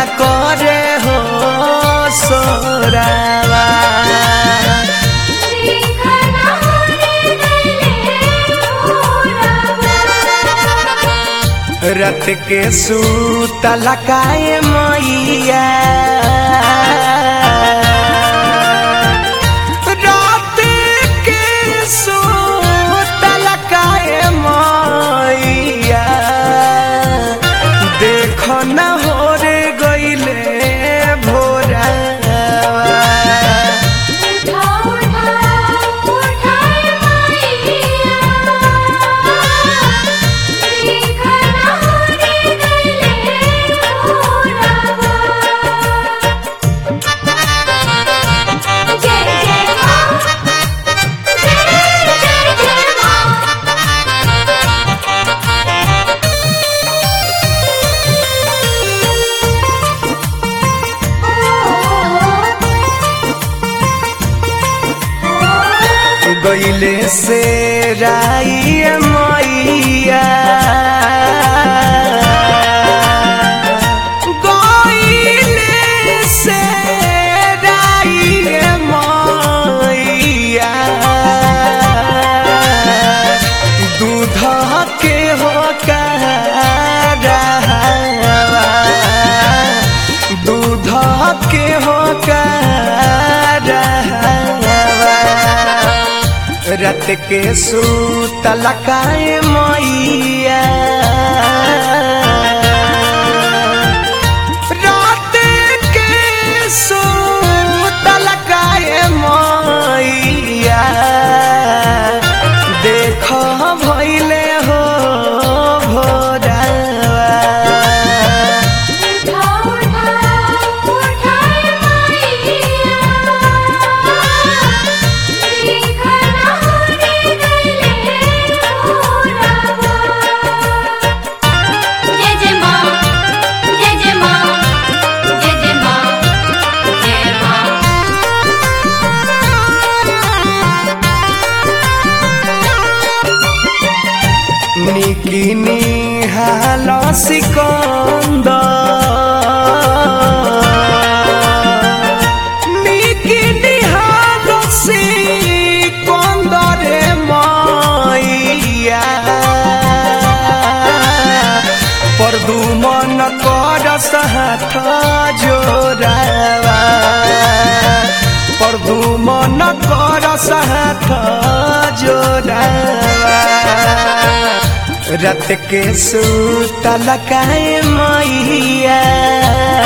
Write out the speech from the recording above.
करे हो सोरावा रत के सूतल काए मैया रात के सूतल काए मैया देखो न हो रे गईले भोरा गईले से राई मैया गईले से राई मैया दूध के हो कहरावा दूध के हो रत के सूतल काए मैया रात के सूतल काए मैया देखो भइले हो भोरावा निकिनी हालो सिकंदर निकिनी हालो सिकंदर मैया परदुमन करस हाथ जोरावा परदुमन करस हाथ जोरावा रत के सूतल काए मैया